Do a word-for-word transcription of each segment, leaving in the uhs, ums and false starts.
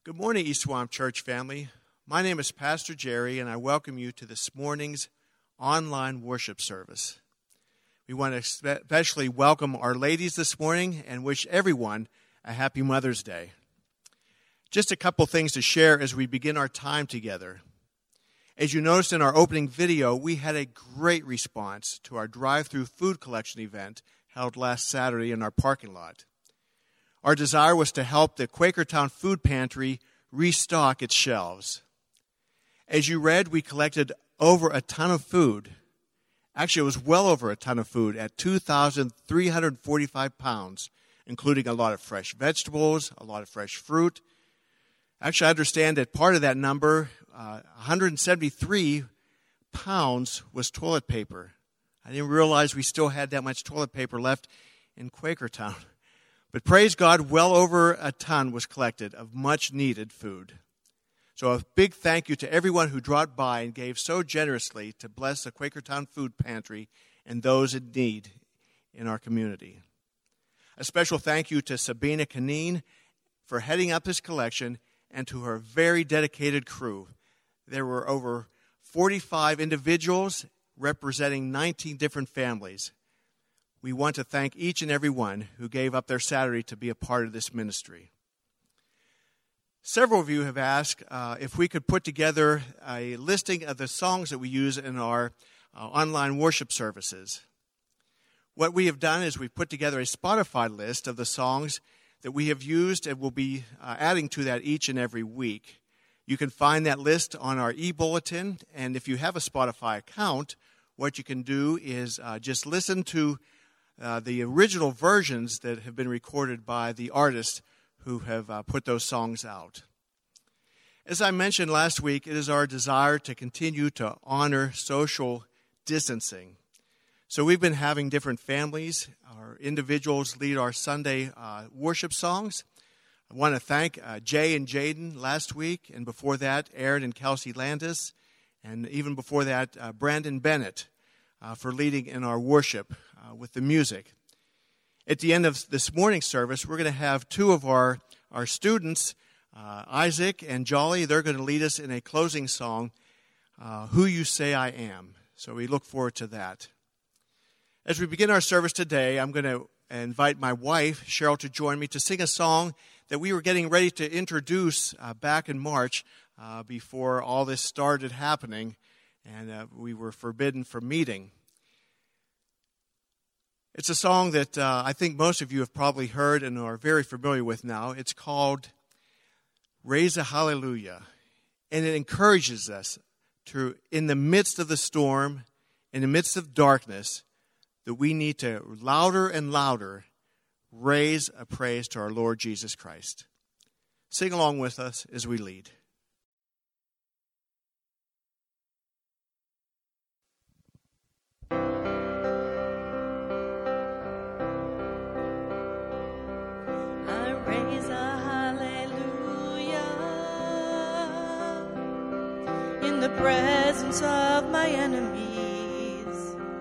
Good morning, East Swamp Church family. My name is Pastor Jerry, and I welcome you to this morning's online worship service. We want to especially welcome our ladies this morning and wish everyone a happy Mother's Day. Just a couple things to share as we begin our time together. As you noticed in our opening video, we had a great response to our drive-through food collection event held last Saturday in our parking lot. Our desire was to help the Quakertown Food Pantry restock its shelves. As you read, we collected over a ton of food. Actually, it was well over a ton of food at two thousand three hundred forty-five pounds, including a lot of fresh vegetables, a lot of fresh fruit. Actually, I understand that part of that number, uh, one hundred seventy-three pounds, was toilet paper. I didn't realize we still had that much toilet paper left in Quakertown. But praise God, well over a ton was collected of much-needed food. So a big thank you to everyone who dropped by and gave so generously to bless the Quakertown Food Pantry and those in need in our community. A special thank you to Sabina Canine for heading up this collection and to her very dedicated crew. There were over forty-five individuals representing nineteen different families. We want to thank each and every one who gave up their Saturday to be a part of this ministry. Several of you have asked uh, if we could put together a listing of the songs that we use in our uh, online worship services. What we have done is we've put together a Spotify list of the songs that we have used and will be uh, adding to that each and every week. You can find that list on our e-bulletin, and if you have a Spotify account, what you can do is uh, just listen to Uh, the original versions that have been recorded by the artists who have uh, put those songs out. As I mentioned last week, it is our desire to continue to honor social distancing. So we've been having different families, our individuals lead our Sunday uh, worship songs. I want to thank uh, Jay and Jaden last week, and before that, Aaron and Kelsey Landis, and even before that, uh, Brandon Bennett uh, for leading in our worship Uh, with the music. At the end of this morning's service, we're going to have two of our, our students, uh, Isaac and Jolly. They're going to lead us in a closing song, uh, Who You Say I Am. So we look forward to that. As we begin our service today, I'm going to invite my wife, Cheryl, to join me to sing a song that we were getting ready to introduce uh, back in March uh, before all this started happening, and uh, we were forbidden from meeting. It's a song that uh, I think most of you have probably heard and are very familiar with now. It's called Raise a Hallelujah. And it encourages us to, in the midst of the storm, in the midst of darkness, that we need to louder and louder raise a praise to our Lord Jesus Christ. Sing along with us as we lead. Presence of my enemies,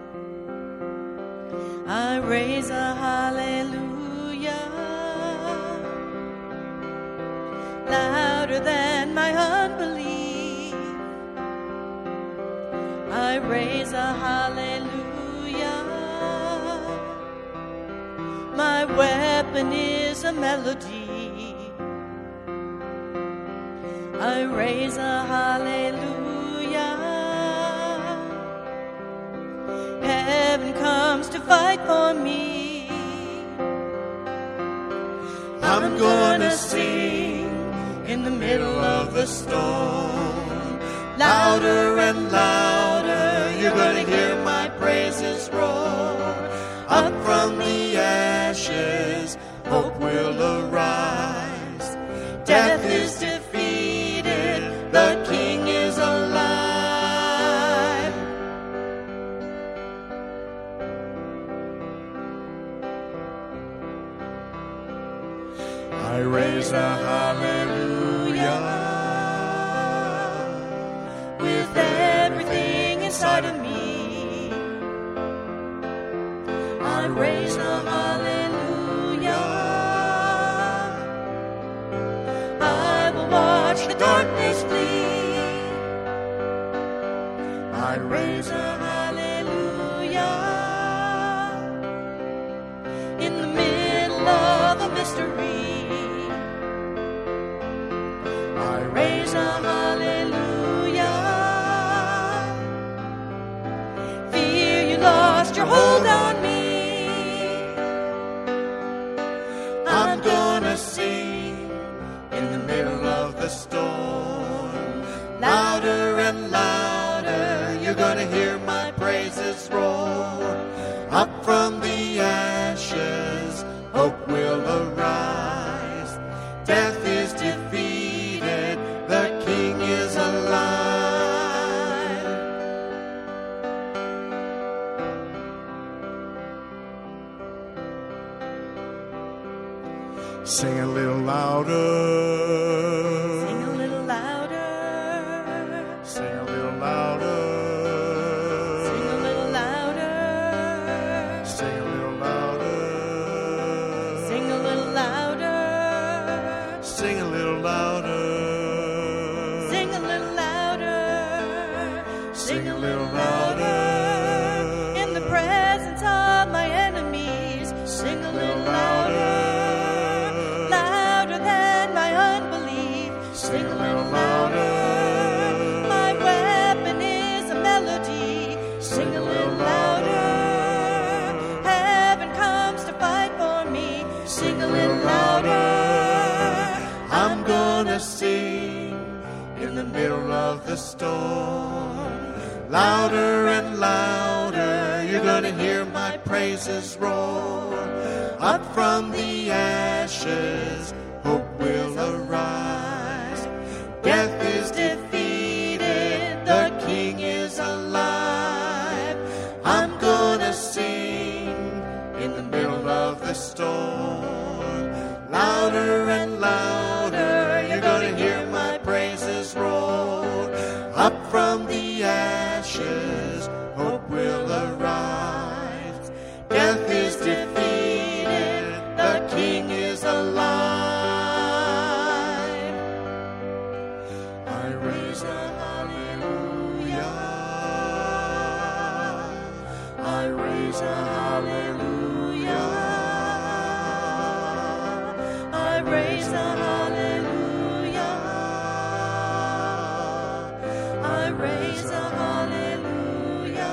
I raise a hallelujah louder than my unbelief. I raise a hallelujah. My weapon is a melody. I raise a hallelujah. Heaven comes to fight for me. I'm gonna sing in the middle of the storm. Louder and louder, you're gonna hear my praises roar. Up from the ashes, hope will arise. Death is defeated, the King is alive. I raise a hallelujah with everything inside of me. I raise a hallelujah. I will walk darkness flee. I raise a hallelujah in the middle of a mystery. I raise a hallelujah. Fear you lost your hold on me. I'm gonna sing in the middle of the storm, louder and louder. You're gonna hear my praises roar. Up from the ashes, hope will arise. Death is defeated, the King is alive. Sing a little louder. Sing a little louder. Sing a little louder. Sing a little louder. Sing a little louder. Sing a little louder. Sing a little louder. Sing a little louder. Sing a little louder. In the presence of my enemies, sing a little louder. Louder than my unbelief, sing a little louder. My weapon is a melody, sing a little louder. Heaven comes to fight for me, sing a little louder. I'm gonna sing in the middle of the storm, louder and louder. You're gonna hear my praises roar. Up from the ashes, hope will arise. Death is defeated, the King is alive. I'm gonna sing in the middle of the storm, louder and louder. You're gonna hear my praises roar. Up from the ashes, hope will arise. Death is defeated, the King is alive. I raise a hallelujah. I raise a hallelujah. I raise a hallelujah. I raise a hallelujah.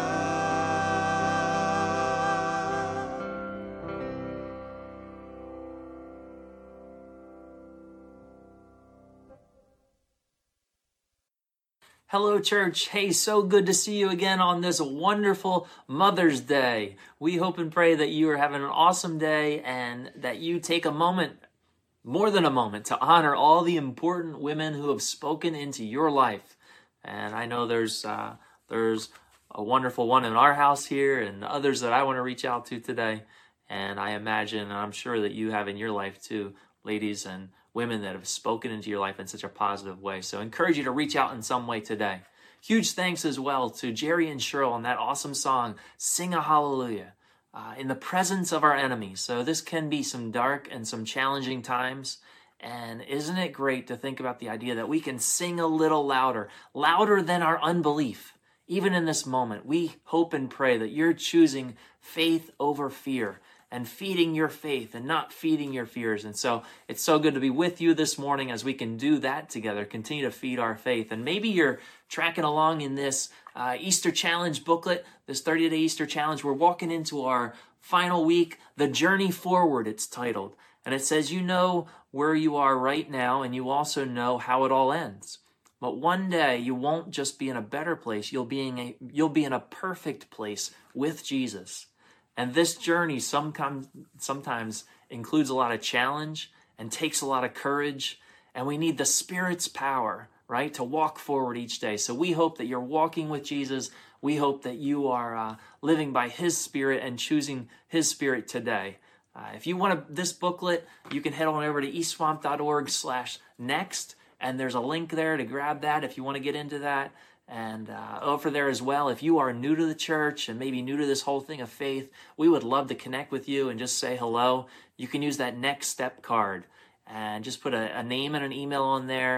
Hello, church. Hey, so good to see you again on this wonderful Mother's Day. We hope and pray that you are having an awesome day and that you take a moment, more than a moment, to honor all the important women who have spoken into your life. And I know there's uh, there's a wonderful one in our house here and others that I want to reach out to today. And I imagine, and I'm sure that you have in your life too, ladies and women that have spoken into your life in such a positive way. So I encourage you to reach out in some way today. Huge thanks as well to Jerry and Cheryl on that awesome song, Sing a Hallelujah, uh, in the presence of our enemies. So this can be some dark and some challenging times. And isn't it great to think about the idea that we can sing a little louder, louder than our unbelief. Even in this moment, we hope and pray that you're choosing faith over fear and feeding your faith and not feeding your fears. And so it's so good to be with you this morning as we can do that together, continue to feed our faith. And maybe you're tracking along in this uh, Easter Challenge booklet, this thirty-day Easter Challenge. We're walking into our final week, The Journey Forward, it's titled. And it says, you know where you are right now, and you also know how it all ends. But one day you won't just be in a better place, you'll be in a, you'll be in a perfect place with Jesus. And this journey sometimes, sometimes includes a lot of challenge and takes a lot of courage. And we need the Spirit's power, right, to walk forward each day. So we hope that you're walking with Jesus. We hope that you are uh, living by His Spirit and choosing His Spirit today. Uh, if you want this booklet, you can head on over to eastswamp.org slash next. And there's a link there to grab that if you want to get into that. And uh, over there as well, if you are new to the church and maybe new to this whole thing of faith, we would love to connect with you and just say hello. You can use that Next Step card and just put a, a name and an email on there,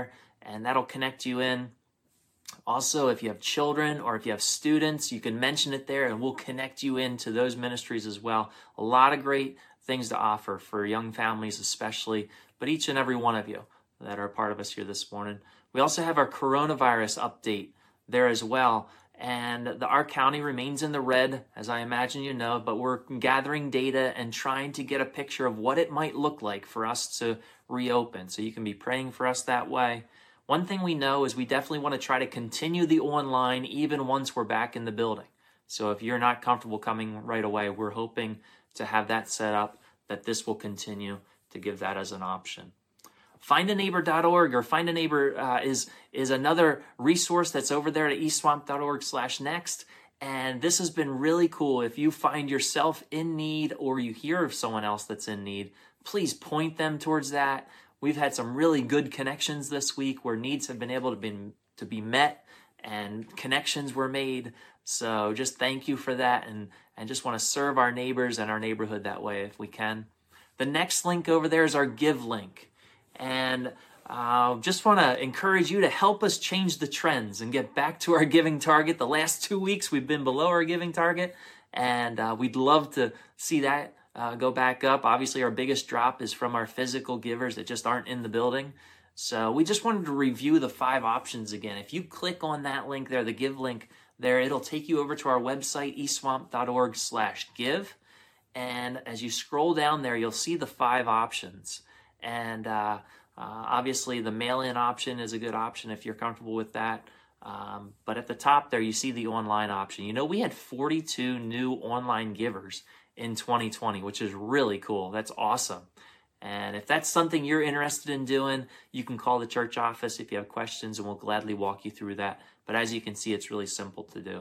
and that'll connect you in. Also, if you have children or if you have students, you can mention it there and we'll connect you into those ministries as well. A lot of great things to offer for young families especially, but each and every one of you that are a part of us here this morning. We also have our coronavirus update there as well. And the, our county remains in the red, as I imagine you know, but we're gathering data and trying to get a picture of what it might look like for us to reopen. So you can be praying for us that way. One thing we know is we definitely want to try to continue the online even once we're back in the building. So if you're not comfortable coming right away, we're hoping to have that set up, that this will continue to give that as an option. find a neighbor dot org or Find a Neighbor uh, is, is another resource that's over there at eastswamp.org slash next. And this has been really cool. If you find yourself in need or you hear of someone else that's in need, please point them towards that. We've had some really good connections this week where needs have been able to be, to be met and connections were made. So just thank you for that, and, and just want to serve our neighbors and our neighborhood that way if we can. The next link over there is our Give link. And uh, just want to encourage you to help us change the trends and get back to our giving target. The last two weeks we've been below our giving target, and uh, we'd love to see that uh, go back up. Obviously, our biggest drop is from our physical givers that just aren't in the building. So we just wanted to review the five options again. If you click on that link there, the Give link there, it'll take you over to our website, eastswamp.org slash give. And as you scroll down there, you'll see the five options. And uh, uh, obviously, the mail-in option is a good option if you're comfortable with that. Um, but at the top there, you see the online option. You know, we had forty-two new online givers in twenty twenty, which is really cool. That's awesome. And if that's something you're interested in doing, you can call the church office if you have questions, and we'll gladly walk you through that. But as you can see, it's really simple to do.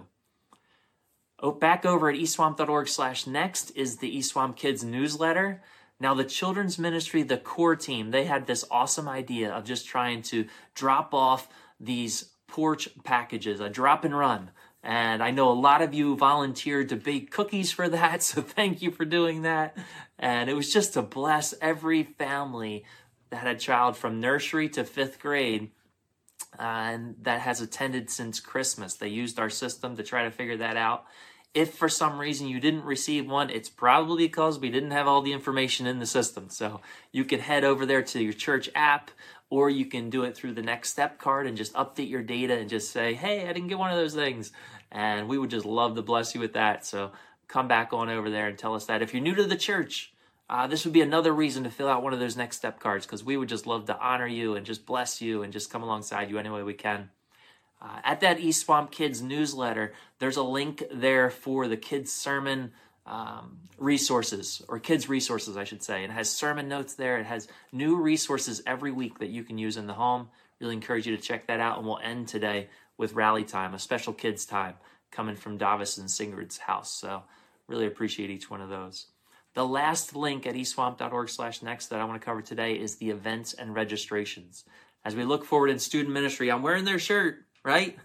Oh, back over at eastswamp.org slash next is the Eastswamp Kids newsletter. Now, the children's ministry, the core team, they had this awesome idea of just trying to drop off these porch packages, a drop and run. And I know a lot of you volunteered to bake cookies for that, so thank you for doing that. And it was just to bless every family that had a child from nursery to fifth grade uh, and that has attended since Christmas. They used our system to try to figure that out. If for some reason you didn't receive one, it's probably because we didn't have all the information in the system. So you can head over there to your church app, or you can do it through the Next Step card and just update your data and just say, hey, I didn't get one of those things. And we would just love to bless you with that. So come back on over there and tell us that. If you're new to the church, uh, this would be another reason to fill out one of those Next Step cards, because we would just love to honor you and just bless you and just come alongside you any way we can. Uh, at that East Swamp Kids newsletter, there's a link there for the kids' sermon um, resources, or kids' resources, I should say. It has sermon notes there. It has new resources every week that you can use in the home. Really encourage you to check that out. And we'll end today with rally time, a special kids' time coming from Davis and Sigrid's house. So really appreciate each one of those. The last link at eastswamp.org slash next that I want to cover today is the events and registrations. As we look forward in student ministry, I'm wearing their shirt, right?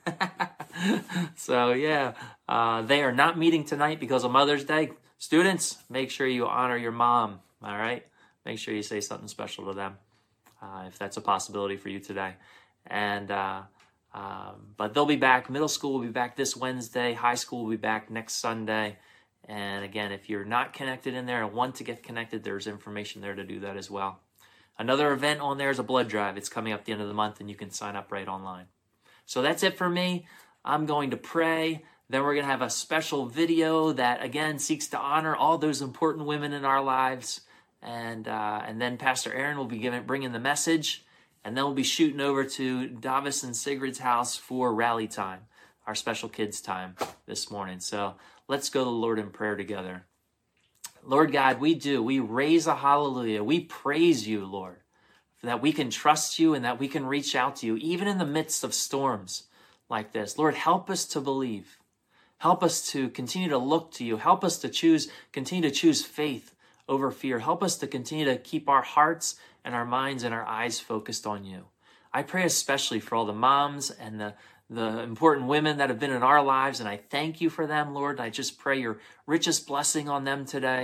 So yeah, uh, they are not meeting tonight because of Mother's Day. Students, make sure you honor your mom, all right? Make sure you say something special to them, uh, if that's a possibility for you today. And uh, um, but they'll be back. Middle school will be back this Wednesday. High school will be back next Sunday. And again, if you're not connected in there and want to get connected, there's information there to do that as well. Another event on there is a blood drive. It's coming up at the end of the month, and you can sign up right online. So that's it for me. I'm going to pray. Then we're going to have a special video that, again, seeks to honor all those important women in our lives. And uh, and then Pastor Aaron will be giving, bringing the message. And then we'll be shooting over to Davis and Sigrid's house for rally time, our special kids time this morning. So let's go to the Lord in prayer together. Lord God, we do. We raise a hallelujah. We praise you, Lord, that we can trust you and that we can reach out to you, even in the midst of storms like this. Lord, help us to believe. Help us to continue to look to you. Help us to choose, continue to choose faith over fear. Help us to continue to keep our hearts and our minds and our eyes focused on you. I pray especially for all the moms and the, the important women that have been in our lives, and I thank you for them, Lord. I just pray your richest blessing on them today.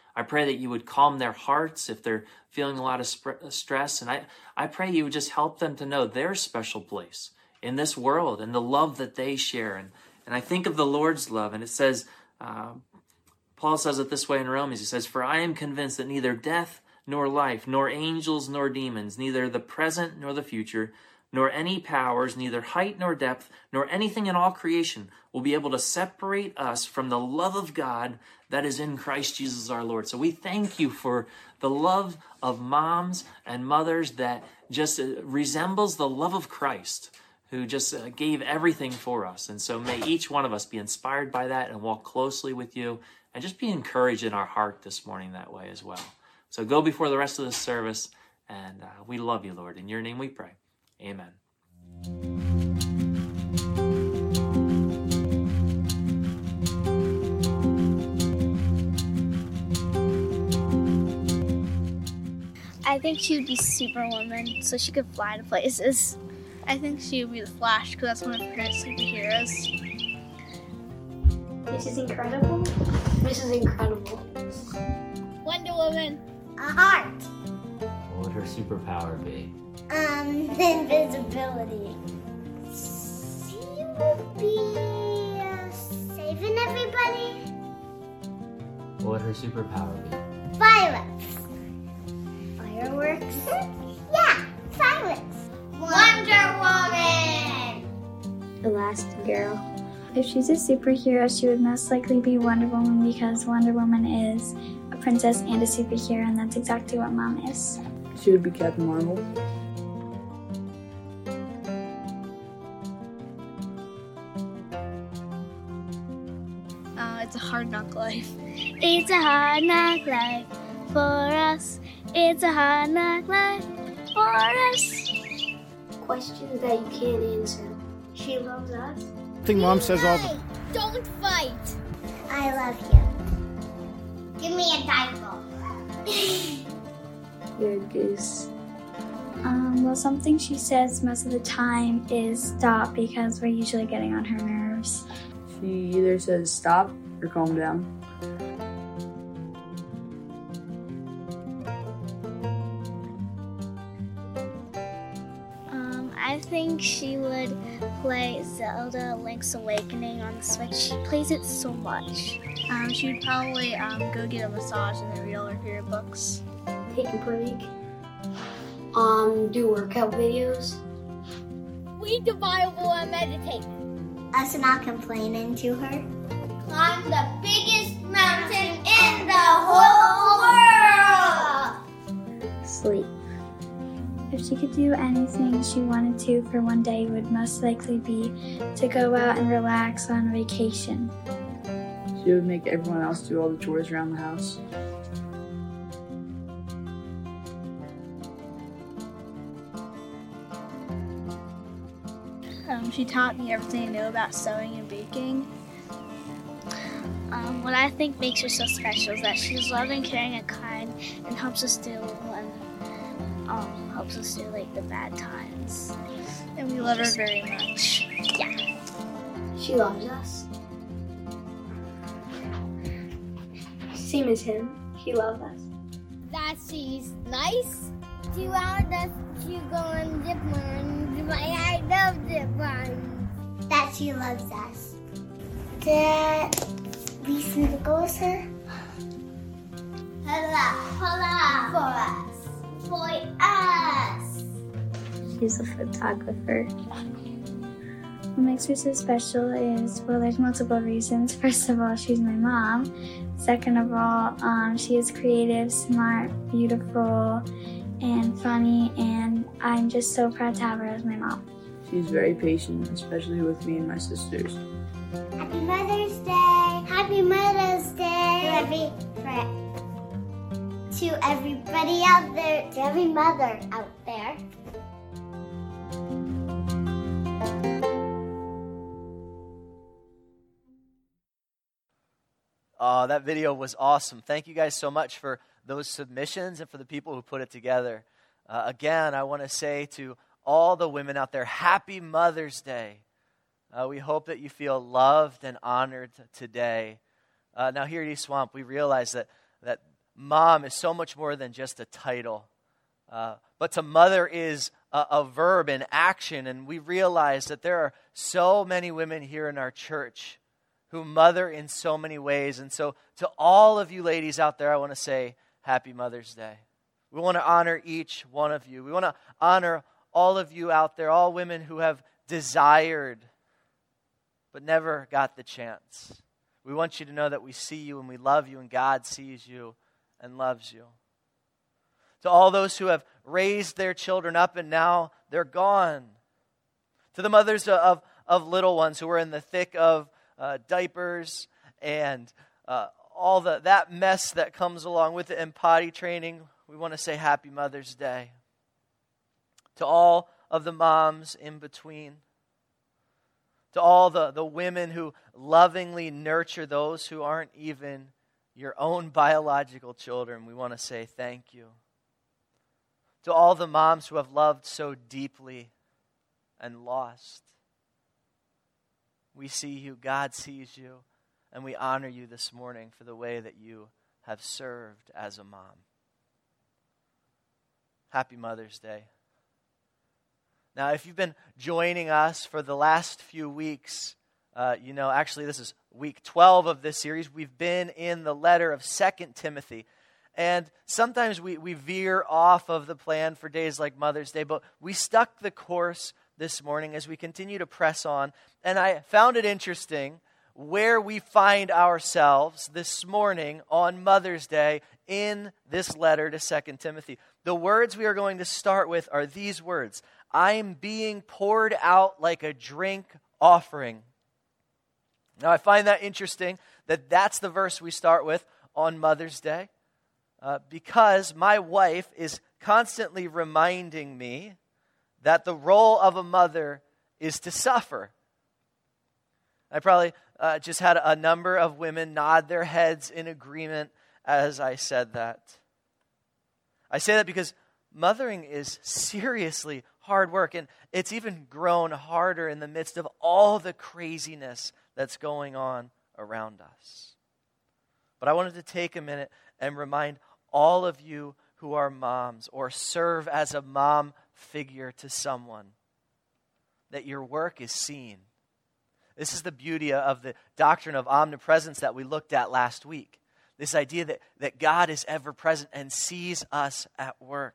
I pray that you would calm their hearts if they're feeling a lot of sp- stress. And I, I pray you would just help them to know their special place in this world and the love that they share. And, and I think of the Lord's love, and it says, uh, Paul says it this way in Romans. He says, "For I am convinced that neither death nor life, nor angels nor demons, neither the present nor the future, nor any powers, neither height nor depth, nor anything in all creation will be able to separate us from the love of God that is in Christ Jesus our Lord." So we thank you for the love of moms and mothers that just resembles the love of Christ, who just gave everything for us. And so may each one of us be inspired by that and walk closely with you and just be encouraged in our heart this morning that way as well. So go before the rest of this service, and uh, we love you, Lord. In your name we pray. Amen. I think she would be Superwoman, so she could fly to places. I think she would be the Flash, because that's one of her favorite superheroes. Missus Incredible? Missus Incredible. Wonder Woman. A heart. What would her superpower be? Um, invisibility. She would be uh, saving everybody. What would her superpower be? Violence. Fireworks. Yeah, fireworks. Wonder Woman. Elastigirl. If she's a superhero, she would most likely be Wonder Woman, because Wonder Woman is a princess and a superhero, and that's exactly what Mom is. She would be Captain Marvel. Uh, it's a hard knock life. It's a hard knock life for us. It's a hard knock life for us. Questions that you can't answer. She loves us. I think Mom says all the... Don't fight. I love you. Give me a diaper. You're a goose. Um, well, something she says most of the time is stop, because we're usually getting on her nerves. She either says stop or calm down. Um, I think she would play Zelda Link's Awakening on the Switch. She plays it so much. Um, she'd probably um, go get a massage and then read all her favorite books. Take a break. Um, do workout videos. Read the Bible and meditate. Us not complaining to her. Climb the biggest mountain in the whole world. Sleep. If she could do anything she wanted to for one day, it would most likely be to go out and relax on vacation. She would make everyone else do all the chores around the house. Um, she taught me everything I know about sewing and baking. Um, what I think makes her so special is that she's loving, caring, and kind, and helps us through and um, helps us through like the bad times. And we love her very much. Yeah. She loves us. Same as him. He loves us. That she's nice. She allowed us to go on zip lines. I love zip lines. That she loves us. That we snuggle with her. Hello, hello, for us, for us. She's a photographer. What makes her so special is, well, there's multiple reasons. First of all, she's my mom. Second of all, um, she is creative, smart, beautiful, and funny, and I'm just so proud to have her as my mom. She's very patient, especially with me and my sisters. Happy Mother's Day! Happy Mother's Day! To every to everybody out there, to every mother out there. Oh, that video was awesome. Thank you guys so much for those submissions and for the people who put it together. Uh, again, I want to say to all the women out there, Happy Mother's Day. Uh, we hope that you feel loved and honored today. Uh, now here at East Swamp, we realize that, that mom is so much more than just a title. Uh, but to mother is a, a verb in action, and we realize that there are so many women here in our church who mother in so many ways. And so to all of you ladies out there, I want to say Happy Mother's Day. We want to honor each one of you. We want to honor all of you out there, all women who have desired but never got the chance. We want you to know that we see you and we love you, and God sees you and loves you. To all those who have raised their children up and now they're gone. To the mothers of, of little ones who are in the thick of uh, diapers and uh, all the that mess that comes along with it and potty training, we want to say Happy Mother's Day. To all of the moms in between. To all the, the women who lovingly nurture those who aren't even your own biological children, we want to say thank you. To all the moms who have loved so deeply and lost, we see you, God sees you, and we honor you this morning for the way that you have served as a mom. Happy Mother's Day. Now, if you've been joining us for the last few weeks, uh, you know, actually this is week twelve of this series. We've been in the letter of Second Timothy. And sometimes we, we veer off of the plan for days like Mother's Day, but we stuck the course this morning as we continue to press on. And I found it interesting where we find ourselves this morning on Mother's Day in this letter to Second Timothy. The words we are going to start with are these words: I'm being poured out like a drink offering. Now, I find that interesting that that's the verse we start with on Mother's Day. Uh, because my wife is constantly reminding me that the role of a mother is to suffer. I probably uh, just had a number of women nod their heads in agreement as I said that. I say that because mothering is seriously hard work, and it's even grown harder in the midst of all the craziness that's going on around us. But I wanted to take a minute and remind all of you who are moms or serve as a mom figure to someone that your work is seen. This is the beauty of the doctrine of omnipresence that we looked at last week. This idea that, that God is ever present and sees us at work.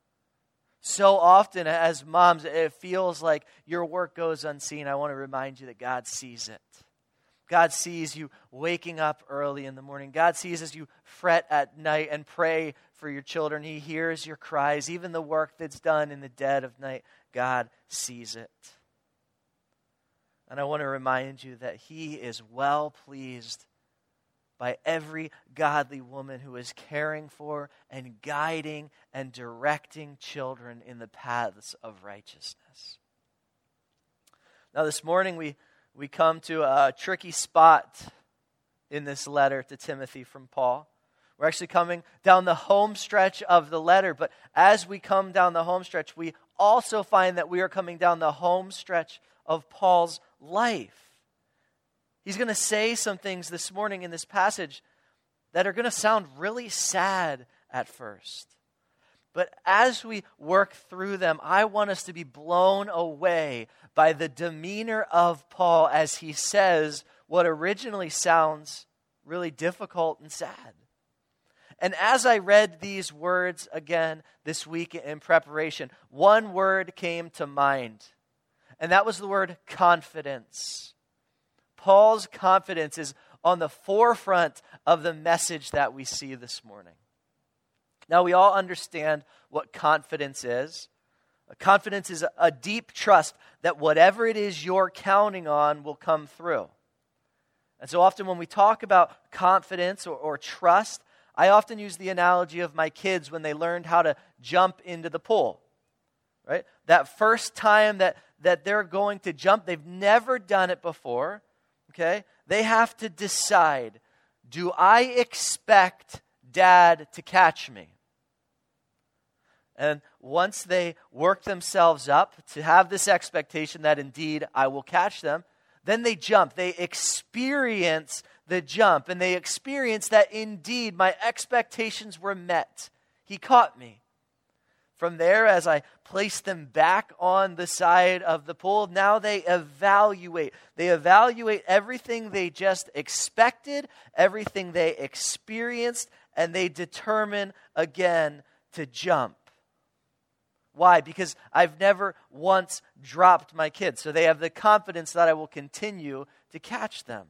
So often as moms, it feels like your work goes unseen. I want to remind you that God sees it. God sees you waking up early in the morning. God sees as you fret at night and pray for your children. He hears your cries, even the work that's done in the dead of night. God sees it. And I want to remind you that He is well pleased by every godly woman who is caring for and guiding and directing children in the paths of righteousness. Now this morning we We come to a tricky spot in this letter to Timothy from Paul. We're actually coming down the home stretch of the letter, but as we come down the home stretch, we also find that we are coming down the home stretch of Paul's life. He's going to say some things this morning in this passage that are going to sound really sad at first. But as we work through them, I want us to be blown away by the demeanor of Paul as he says what originally sounds really difficult and sad. And as I read these words again this week in preparation, one word came to mind, and that was the word confidence. Paul's confidence is on the forefront of the message that we see this morning. Now, we all understand what confidence is. Confidence is a deep trust that whatever it is you're counting on will come through. And so often when we talk about confidence or, or trust, I often use the analogy of my kids when they learned how to jump into the pool. Right? That first time that, that they're going to jump, they've never done it before. Okay? They have to decide, do I expect Dad to catch me? And once they work themselves up to have this expectation that indeed I will catch them, then they jump. They experience the jump, and they experienced that indeed my expectations were met. He caught me. From there, as I placed them back on the side of the pool, now they evaluate. They evaluate everything they just expected, everything they experienced, and they determine again to jump. Why? Because I've never once dropped my kids, so they have the confidence that I will continue to catch them.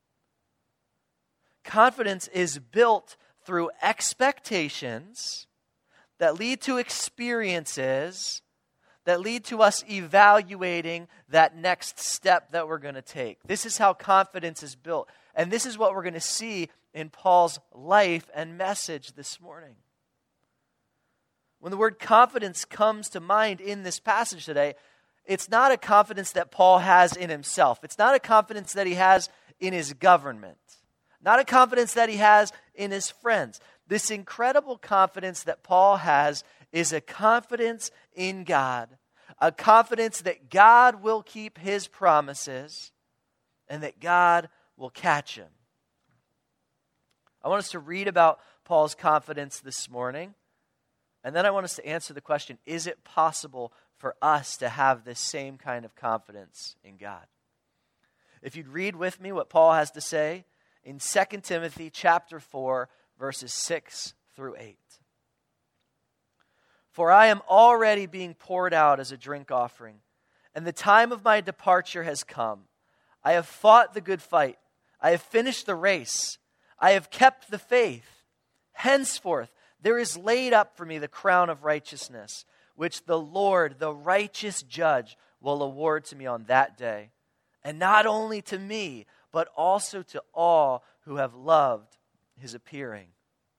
Confidence is built through expectations that lead to experiences that lead to us evaluating that next step that we're going to take. This is how confidence is built. And this is what we're going to see in Paul's life and message this morning. When the word confidence comes to mind in this passage today, it's not a confidence that Paul has in himself. It's not a confidence that he has in his government. Not a confidence that he has in his friends. This incredible confidence that Paul has is a confidence in God. A confidence that God will keep his promises and that God will catch him. I want us to read about Paul's confidence this morning. And then I want us to answer the question, is it possible for us to have this same kind of confidence in God? If you'd read with me what Paul has to say in Second Timothy chapter four, verses six through eight. For I am already being poured out as a drink offering, and the time of my departure has come. I have fought the good fight. I have finished the race. I have kept the faith. Henceforth, there is laid up for me the crown of righteousness, which the Lord, the righteous judge, will award to me on that day. And not only to me, but also to all who have loved his appearing.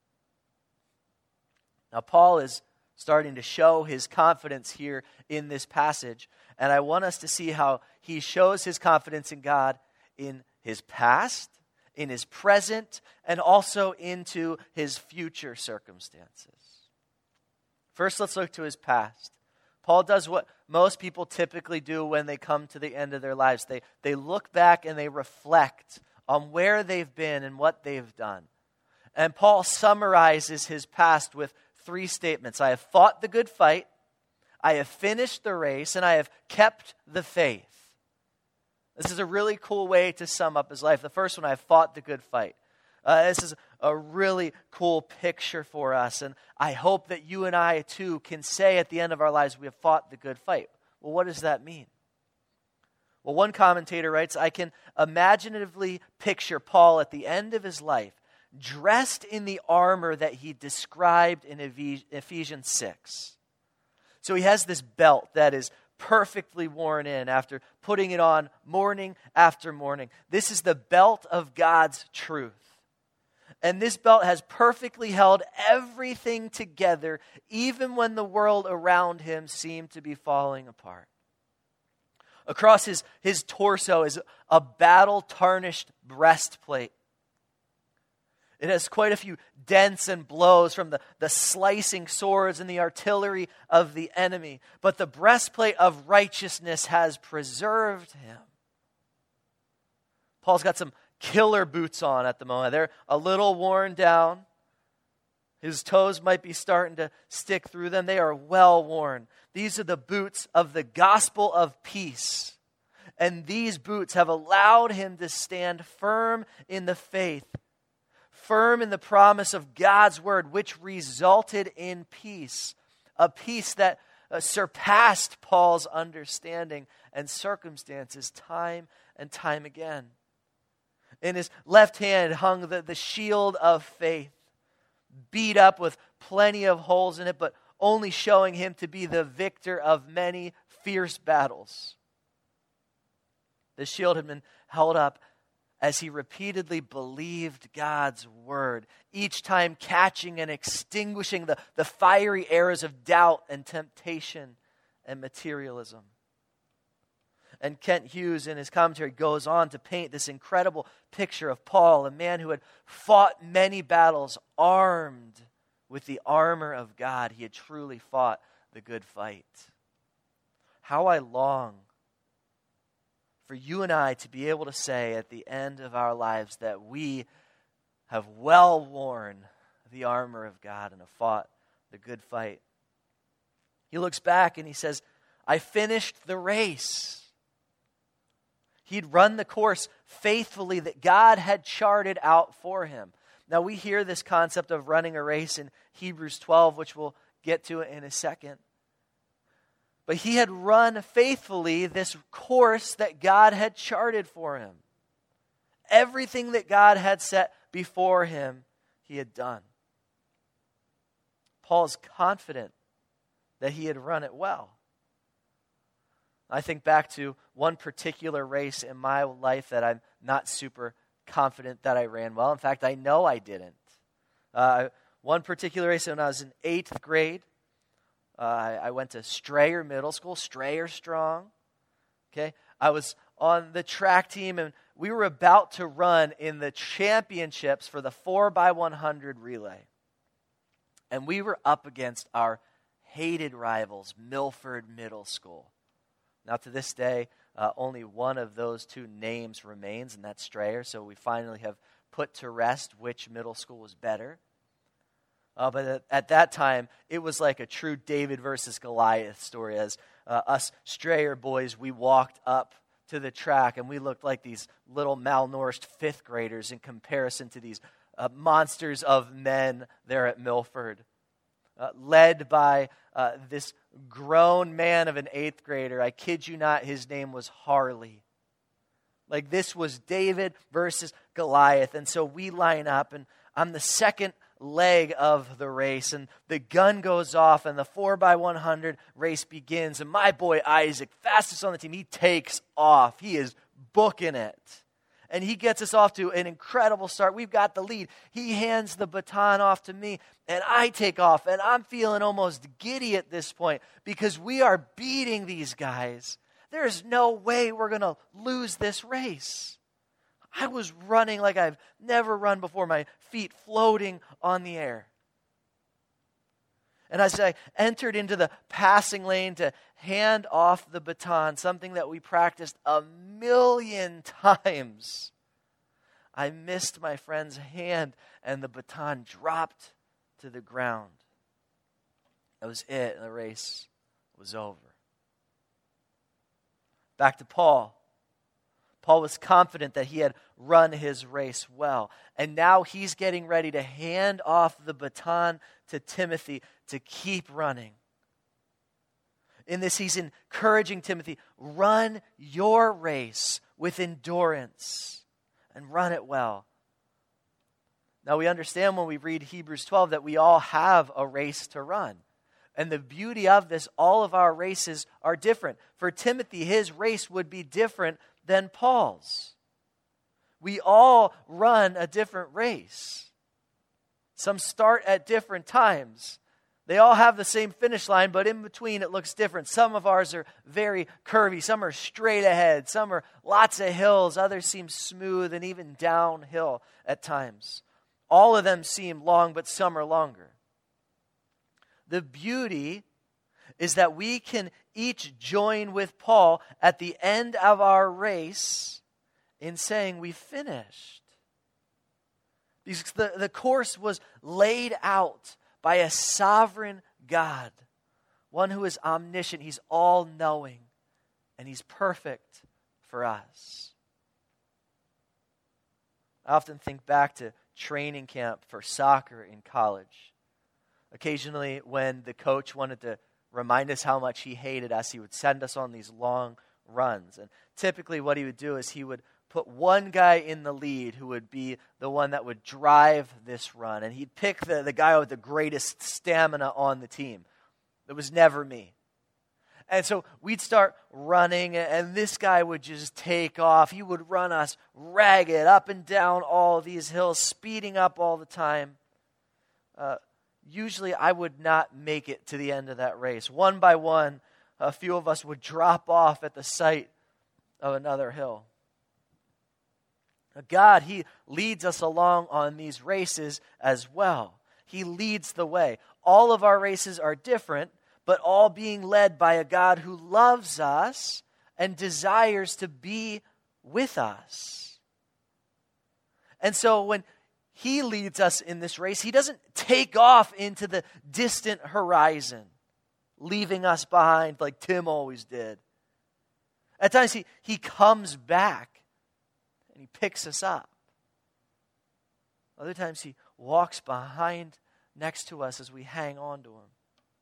Now, Paul is starting to show his confidence here in this passage. And I want us to see how he shows his confidence in God in his past, in his present, and also into his future circumstances. First, let's look to his past. Paul does what most people typically do when they come to the end of their lives. They, they look back and they reflect on where they've been and what they've done. And Paul summarizes his past with three statements. I have fought the good fight, I have finished the race, and I have kept the faith. This is a really cool way to sum up his life. The first one, I have fought the good fight. Uh, this is a really cool picture for us, and I hope that you and I, too, can say at the end of our lives, we have fought the good fight. Well, what does that mean? Well, one commentator writes, I can imaginatively picture Paul at the end of his life, dressed in the armor that he described in Ephesians six. So he has this belt that is perfectly worn in after putting it on morning after morning. This is the belt of God's truth. And this belt has perfectly held everything together, even when the world around him seemed to be falling apart. Across his, his torso is a battle-tarnished breastplate. It has quite a few dents and blows from the, the slicing swords and the artillery of the enemy. But the breastplate of righteousness has preserved him. Paul's got some killer boots on at the moment. They're a little worn down. His toes might be starting to stick through them. They are well worn. These are the boots of the gospel of peace. And these boots have allowed him to stand firm in the faith, firm in the promise of God's word, which resulted in peace, a peace that uh, surpassed Paul's understanding and circumstances time and time again. In his left hand hung the, the shield of faith, beat up with plenty of holes in it, but only showing him to be the victor of many fierce battles. The shield had been held up as he repeatedly believed God's word, each time catching and extinguishing the, the fiery arrows of doubt and temptation and materialism. And Kent Hughes in his commentary goes on to paint this incredible picture of Paul, a man who had fought many battles armed with the armor of God. He had truly fought the good fight. How I long for you and I to be able to say at the end of our lives that we have well worn the armor of God and have fought the good fight. He looks back and he says, I finished the race. He'd run the course faithfully that God had charted out for him. Now we hear this concept of running a race in Hebrews twelve, which we'll get to in a second. But he had run faithfully this course that God had charted for him. Everything that God had set before him, he had done. Paul's confident that he had run it well. I think back to one particular race in my life that I'm not super confident that I ran well. In fact, I know I didn't. Uh, one particular race when I was in eighth grade, uh, I, I went to Strayer Middle School, Strayer Strong. Okay, I was on the track team, and we were about to run in the championships for the four by one hundred relay. And we were up against our hated rivals, Milford Middle School. Now, to this day, uh, only one of those two names remains, and that's Strayer. So we finally have put to rest which middle school was better. Uh, but at, at that time, it was like a true David versus Goliath story. As uh, us Strayer boys, we walked up to the track, and we looked like these little malnourished fifth graders in comparison to these uh, monsters of men there at Milford. Uh, led by uh, this grown man of an eighth grader. I kid you not, his name was Harley. Like, this was David versus Goliath. And so we line up, and on the second leg of the race, and the gun goes off, and the four by one hundred race begins. And my boy Isaac, fastest on the team, he takes off. He is booking it. And he gets us off to an incredible start. We've got the lead. He hands the baton off to me, and I take off. And I'm feeling almost giddy at this point because we are beating these guys. There's no way we're going to lose this race. I was running like I've never run before, my feet floating on the air. And as I entered into the passing lane to hand off the baton, something that we practiced a million times, I missed my friend's hand and the baton dropped to the ground. That was it, and the race was over. Back to Paul. Paul was confident that he had run his race well. And now he's getting ready to hand off the baton to Timothy to keep running. In this, he's encouraging Timothy, run your race with endurance and run it well. Now we understand when we read Hebrews twelve that we all have a race to run. And the beauty of this, all of our races are different. For Timothy, his race would be different than Paul's. We all run a different race. Some start at different times. They all have the same finish line, but in between it looks different. Some of ours are very curvy. Some are straight ahead. Some are lots of hills. Others seem smooth and even downhill at times. All of them seem long, but some are longer. The beauty is that we can each join with Paul at the end of our race in saying we finished. Because the, the course was laid out by a sovereign God, one who is omniscient. He's all-knowing, and he's perfect for us. I often think back to training camp for soccer in college. Occasionally, when the coach wanted to remind us how much he hated us, he would send us on these long runs. And typically what he would do is he would put one guy in the lead who would be the one that would drive this run. And he'd pick the, the guy with the greatest stamina on the team. It was never me. And so we'd start running, and this guy would just take off. He would run us ragged up and down all these hills, speeding up all the time. Uh, usually I would not make it to the end of that race. One by one, a few of us would drop off at the sight of another hill. God, he leads us along on these races as well. He leads the way. All of our races are different, but all being led by a God who loves us and desires to be with us. And so when he leads us in this race, he doesn't take off into the distant horizon, leaving us behind like Tim always did. At times he, he comes back and he picks us up. Other times he walks behind next to us as we hang on to him.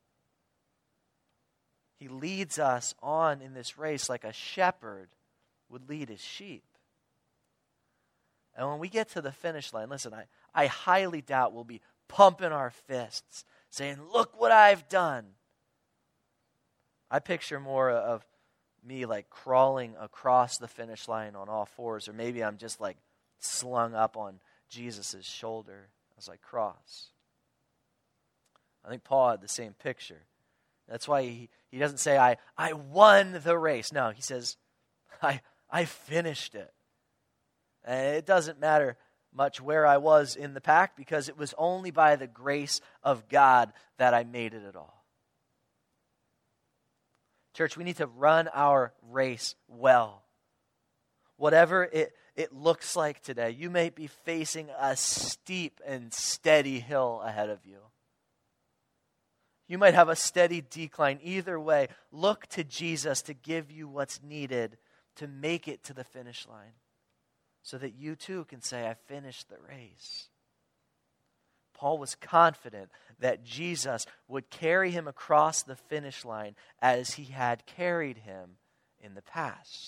He leads us on in this race like a shepherd would lead his sheep. And when we get to the finish line, listen, I, I highly doubt we'll be pumping our fists, saying, look what I've done. I picture more of me like crawling across the finish line on all fours, or maybe I'm just like slung up on Jesus' shoulder as I cross. I think Paul had the same picture. That's why he, he doesn't say, I, I won the race. No, he says, I, I finished it. And it doesn't matter much where I was in the pack, because it was only by the grace of God that I made it at all. Church, we need to run our race well. Whatever it, it looks like today, you may be facing a steep and steady hill ahead of you. You might have a steady decline. Either way, look to Jesus to give you what's needed to make it to the finish line, so that you too can say, I finished the race. Paul was confident that Jesus would carry him across the finish line as he had carried him in the past.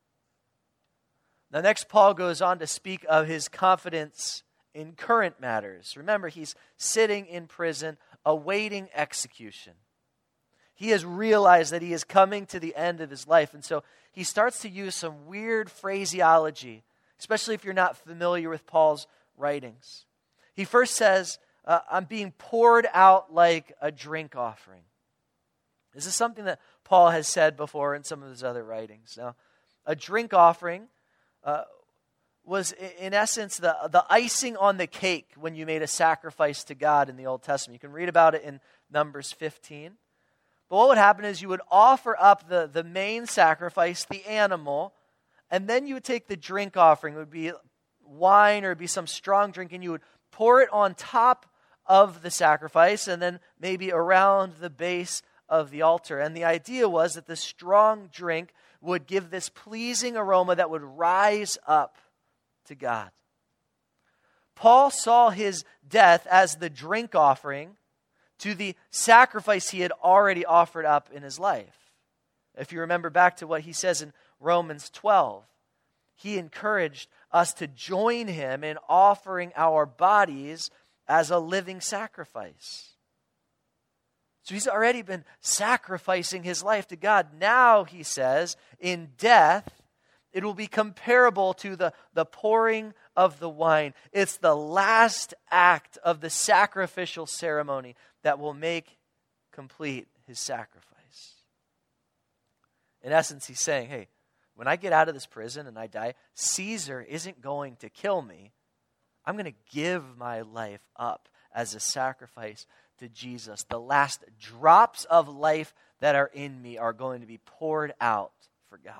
Now next, Paul goes on to speak of his confidence in current matters. Remember, he's sitting in prison awaiting execution. He has realized that he is coming to the end of his life, and so he starts to use some weird phraseology, especially if you're not familiar with Paul's writings. He first says, uh, I'm being poured out like a drink offering. This is something that Paul has said before in some of his other writings. Now, a drink offering uh, was, in essence, the, the icing on the cake when you made a sacrifice to God in the Old Testament. You can read about it in Numbers fifteen. But what would happen is you would offer up the, the main sacrifice, the animal, and then you would take the drink offering. It would be wine or it would be some strong drink, and you would pour it on top of the sacrifice and then maybe around the base of the altar. And the idea was that the strong drink would give this pleasing aroma that would rise up to God. Paul saw his death as the drink offering to the sacrifice he had already offered up in his life. If you remember back to what he says in Romans twelve, he encouraged us to join him in offering our bodies as a living sacrifice. So he's already been sacrificing his life to God. Now, he says, in death, it will be comparable to the, the pouring of the wine. It's the last act of the sacrificial ceremony that will make complete his sacrifice. In essence, he's saying, hey, when I get out of this prison and I die, Caesar isn't going to kill me. I'm going to give my life up as a sacrifice to Jesus. The last drops of life that are in me are going to be poured out for God.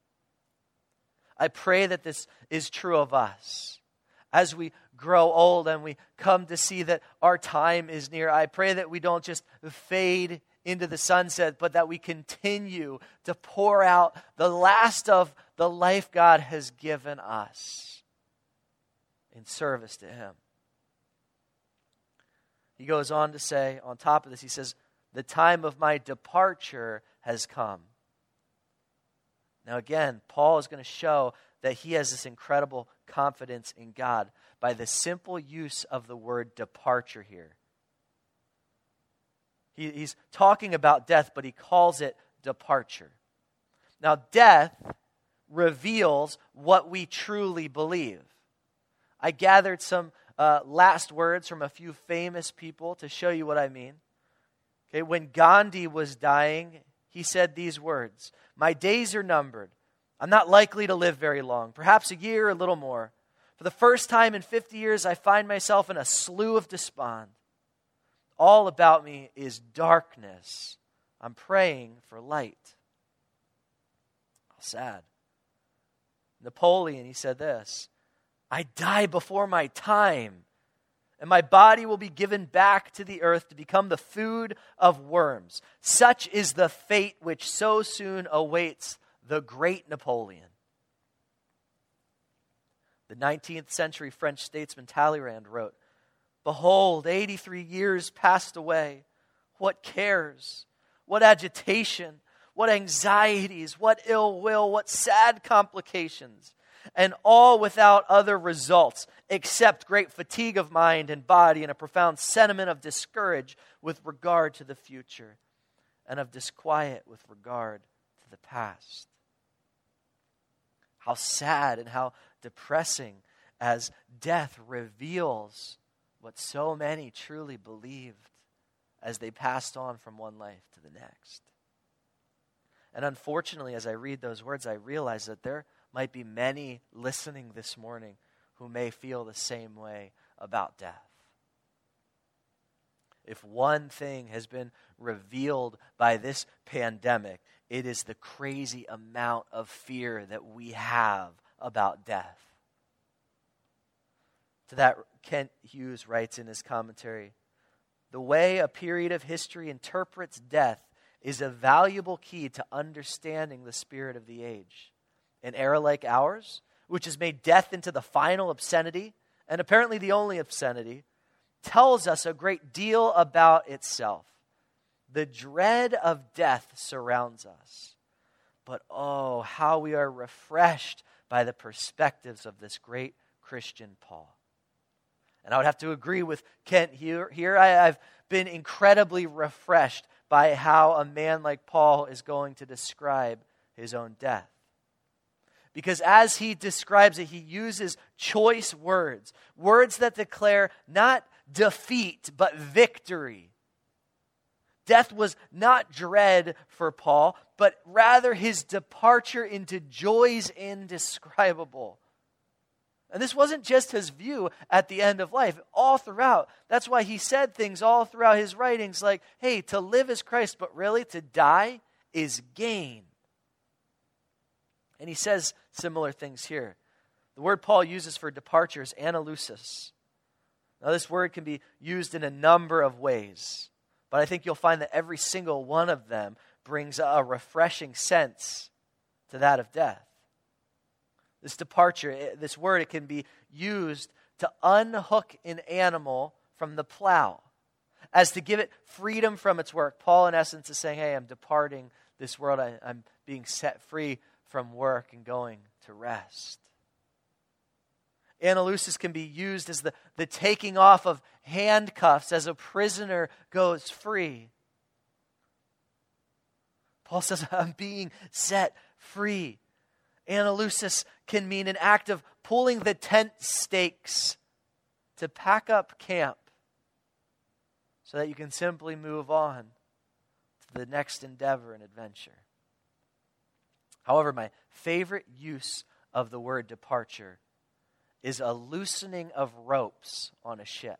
I pray that this is true of us. As we grow old and we come to see that our time is near, I pray that we don't just fade into the sunset, but that we continue to pour out the last of the life God has given us in service to Him. He goes on to say, on top of this, he says, the time of my departure has come. Now again, Paul is going to show that he has this incredible confidence in God by the simple use of the word departure here. He, he's talking about death, but he calls it departure. Now, death reveals what we truly believe. I gathered some uh, last words from a few famous people to show you what I mean. Okay, when Gandhi was dying, he said these words, "My days are numbered. I'm not likely to live very long, perhaps a year or a little more. For the first time in fifty years, I find myself in a slough of despond. All about me is darkness. I'm praying for light." I'll sad. Napoleon, he said this, I die before my time, and my body will be given back to the earth to become the food of worms. Such is the fate which so soon awaits the great Napoleon. The nineteenth century French statesman Talleyrand wrote, Behold, eighty-three years passed away. What cares? What agitation? What anxieties? What ill will? What sad complications? And all without other results, except great fatigue of mind and body and a profound sentiment of discourage with regard to the future and of disquiet with regard to the past. How sad and how depressing as death reveals what so many truly believed as they passed on from one life to the next. And unfortunately, as I read those words, I realize that there might be many listening this morning who may feel the same way about death. If one thing has been revealed by this pandemic, it is the crazy amount of fear that we have about death. To that, Kent Hughes writes in his commentary, the way a period of history interprets death is a valuable key to understanding the spirit of the age. An era like ours, which has made death into the final obscenity, and apparently the only obscenity, tells us a great deal about itself. The dread of death surrounds us. But oh, how we are refreshed by the perspectives of this great Christian Paul. And I would have to agree with Kent here. Here I, I've been incredibly refreshed by how a man like Paul is going to describe his own death. Because as he describes it, he uses choice words. Words that declare not defeat, but victory. Death was not dread for Paul, but rather his departure into joys indescribable. And this wasn't just his view at the end of life, all throughout. That's why he said things all throughout his writings like, hey, to live is Christ, but really to die is gain. And he says similar things here. The word Paul uses for departure is analusis. Now this word can be used in a number of ways, but I think you'll find that every single one of them brings a refreshing sense to that of death. This departure, this word, it can be used to unhook an animal from the plow, as to give it freedom from its work. Paul, in essence, is saying, hey, I'm departing this world. I, I'm being set free from work and going to rest. Analusis can be used as the, the taking off of handcuffs as a prisoner goes free. Paul says, I'm being set free. Analusis can mean an act of pulling the tent stakes to pack up camp so that you can simply move on to the next endeavor and adventure. However, my favorite use of the word departure is a loosening of ropes on a ship.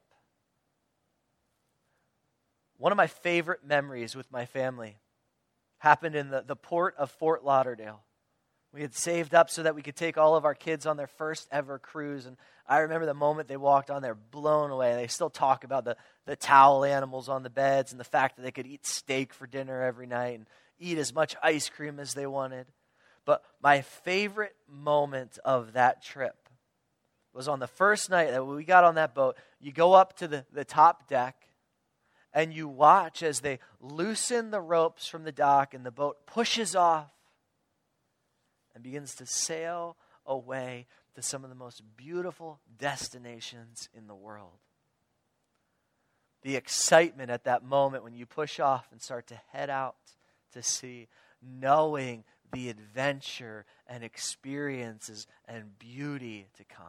One of my favorite memories with my family happened in the, the port of Fort Lauderdale. We had saved up so that we could take all of our kids on their first ever cruise. And I remember the moment they walked on there, blown away. They still talk about the, the towel animals on the beds and the fact that they could eat steak for dinner every night and eat as much ice cream as they wanted. But my favorite moment of that trip was on the first night that we got on that boat. You go up to the, the top deck and you watch as they loosen the ropes from the dock and the boat pushes off and begins to sail away to some of the most beautiful destinations in the world. The excitement at that moment when you push off and start to head out to sea, knowing the adventure and experiences and beauty to come.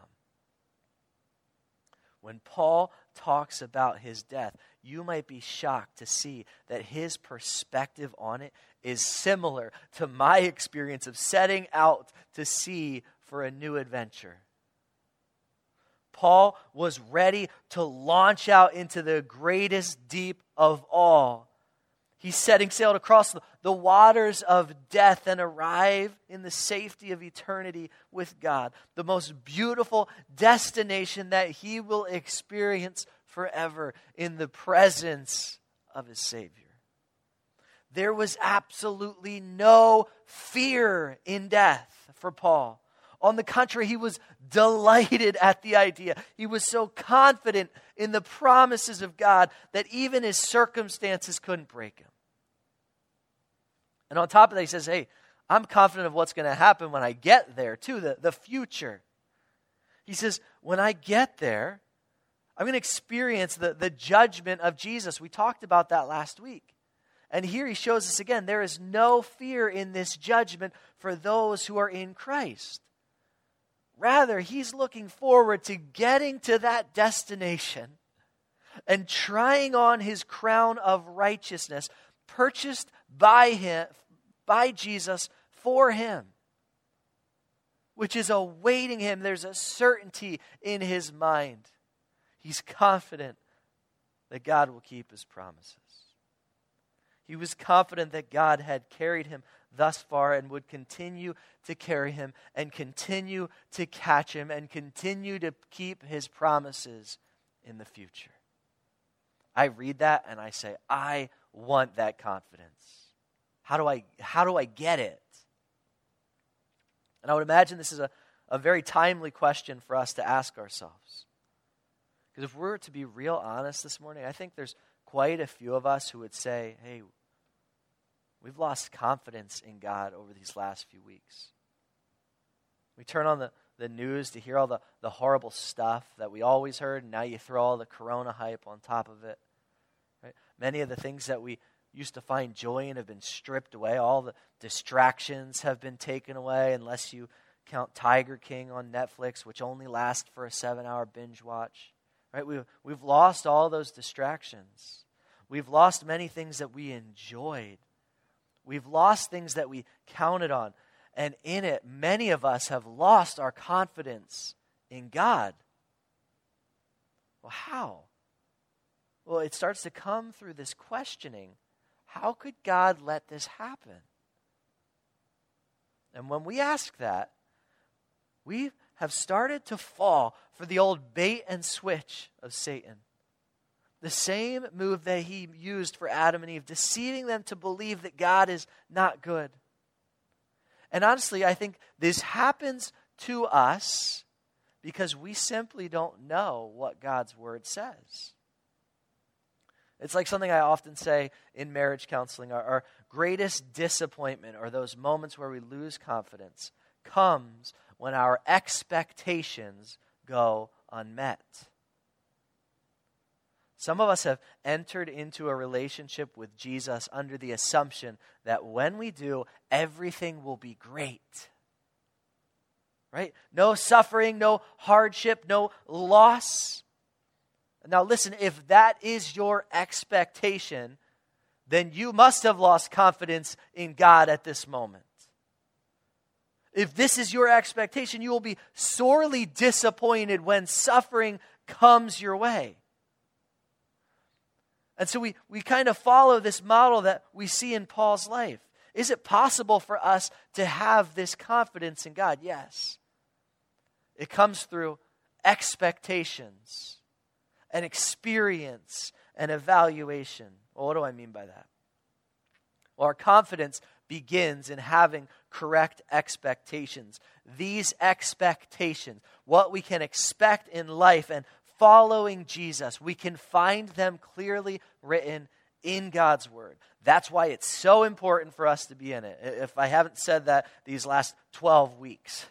When Paul talks about his death, you might be shocked to see that his perspective on it is similar to my experience of setting out to sea for a new adventure. Paul was ready to launch out into the greatest deep of all. He's setting sail to cross the, the waters of death and arrive in the safety of eternity with God, the most beautiful destination that he will experience forever in the presence of his Savior. There was absolutely no fear in death for Paul. On the contrary, he was delighted at the idea. He was so confident in the promises of God that even his circumstances couldn't break him. And on top of that, he says, hey, I'm confident of what's going to happen when I get there too, the, the future. He says, when I get there, I'm going to experience the, the judgment of Jesus. We talked about that last week. And here he shows us again, there is no fear in this judgment for those who are in Christ. Rather, he's looking forward to getting to that destination and trying on his crown of righteousness, purchased by him, by Jesus for him, which is awaiting him. There's a certainty in his mind. He's confident that God will keep his promises. He was confident that God had carried him thus far and would continue to carry him and continue to catch him and continue to keep his promises in the future. I read that and I say, I want that confidence. How do I, how do I get it? And I would imagine this is a, a very timely question for us to ask ourselves. Because if we're to be real honest this morning, I think there's quite a few of us who would say, hey, we've lost confidence in God over these last few weeks. We turn on the, the news to hear all the, the horrible stuff that we always heard, and now you throw all the corona hype on top of it. Right? Many of the things that we used to find joy in have been stripped away. All the distractions have been taken away, unless you count Tiger King on Netflix, which only lasts for a seven-hour binge watch. Right? We've, we've lost all those distractions. We've lost many things that we enjoyed. We've lost things that we counted on. And in it, many of us have lost our confidence in God. Well, how? Well, it starts to come through this questioning. How could God let this happen? And when we ask that, we have started to fall for the old bait and switch of Satan. The same move that he used for Adam and Eve, deceiving them to believe that God is not good. And honestly, I think this happens to us because we simply don't know what God's word says. It's like something I often say in marriage counseling. Our, our greatest disappointment, or those moments where we lose confidence, comes when our expectations go unmet. Some of us have entered into a relationship with Jesus under the assumption that when we do, everything will be great. Right? No suffering, no hardship, no loss. Now listen, if that is your expectation, then you must have lost confidence in God at this moment. If this is your expectation, you will be sorely disappointed when suffering comes your way. And so we, we kind of follow this model that we see in Paul's life. Is it possible for us to have this confidence in God? Yes. It comes through expectations and experience and evaluation. Well, what do I mean by that? Well, our confidence begins in having correct expectations. These expectations, what we can expect in life and following Jesus, we can find them clearly written in God's word. That's why it's so important for us to be in it. If I haven't said that these last twelve weeks.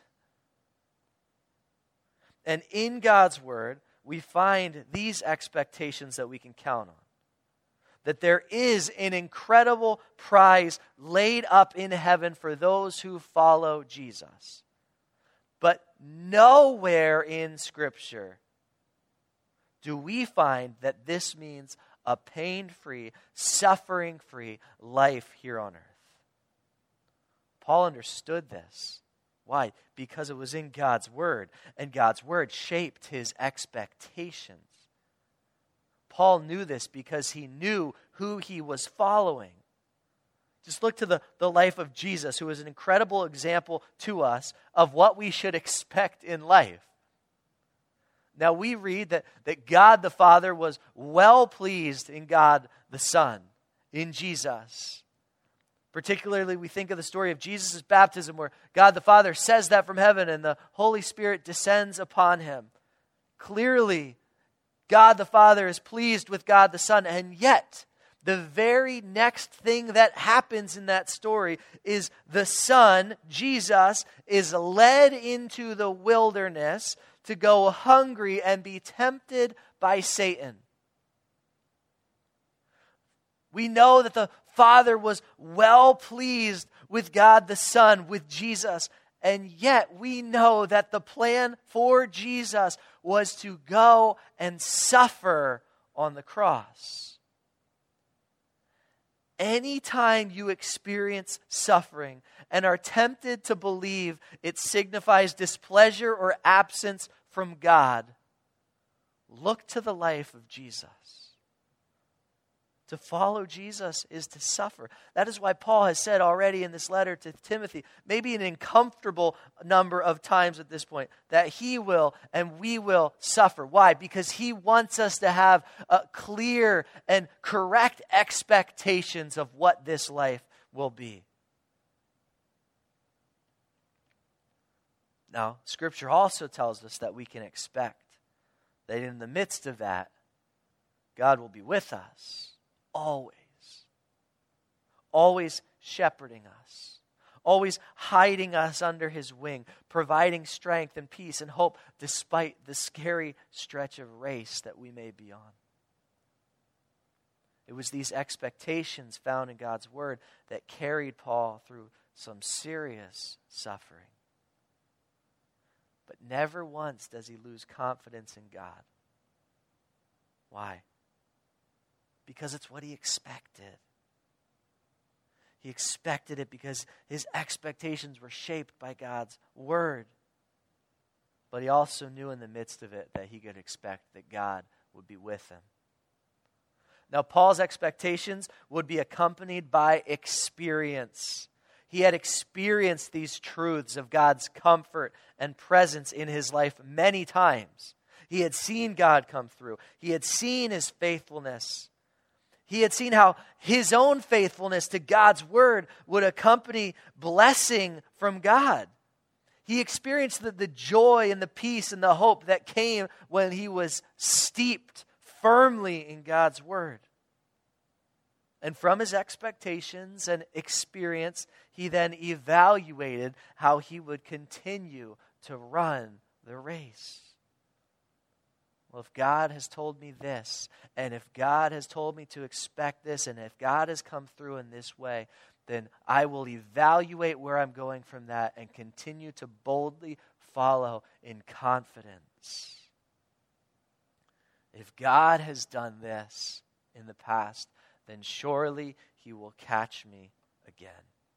And in God's word, we find these expectations that we can count on. That there is an incredible prize laid up in heaven for those who follow Jesus. But nowhere in Scripture do we find that this means a pain-free, suffering-free life here on earth. Paul understood this. Why? Because it was in God's word, and God's word shaped his expectations. Paul knew this because he knew who he was following. Just look to the, the life of Jesus, who is an incredible example to us of what we should expect in life. Now we read that, that God the Father was well pleased in God the Son, in Jesus. Particularly, we think of the story of Jesus' baptism, where God the Father says that from heaven and the Holy Spirit descends upon him. Clearly, God the Father is pleased with God the Son, and yet the very next thing that happens in that story is the Son, Jesus, is led into the wilderness to go hungry and be tempted by Satan. We know that the Father was well pleased with God the Son, with Jesus, and yet we know that the plan for Jesus was to go and suffer on the cross. Anytime you experience suffering and are tempted to believe it signifies displeasure or absence from God, look to the life of Jesus. To follow Jesus is to suffer. That is why Paul has said already in this letter to Timothy, maybe an uncomfortable number of times at this point, that he will and we will suffer. Why? Because he wants us to have uh, clear and correct expectations of what this life will be. Now, Scripture also tells us that we can expect that in the midst of that, God will be with us. Always. Always shepherding us. Always hiding us under his wing. Providing strength and peace and hope despite the scary stretch of race that we may be on. It was these expectations found in God's word that carried Paul through some serious suffering. But never once does he lose confidence in God. Why? Because it's what he expected. He expected it because his expectations were shaped by God's word. But he also knew in the midst of it that he could expect that God would be with him. Now, Paul's expectations would be accompanied by experience. He had experienced these truths of God's comfort and presence in his life many times. He had seen God come through. He had seen his faithfulness. He had seen how his own faithfulness to God's word would accompany blessing from God. He experienced the, the joy and the peace and the hope that came when he was steeped firmly in God's word. And from his expectations and experience, he then evaluated how he would continue to run the race. Well, if God has told me this, and if God has told me to expect this, and if God has come through in this way, then I will evaluate where I'm going from that and continue to boldly follow in confidence. If God has done this in the past, then surely he will catch me again.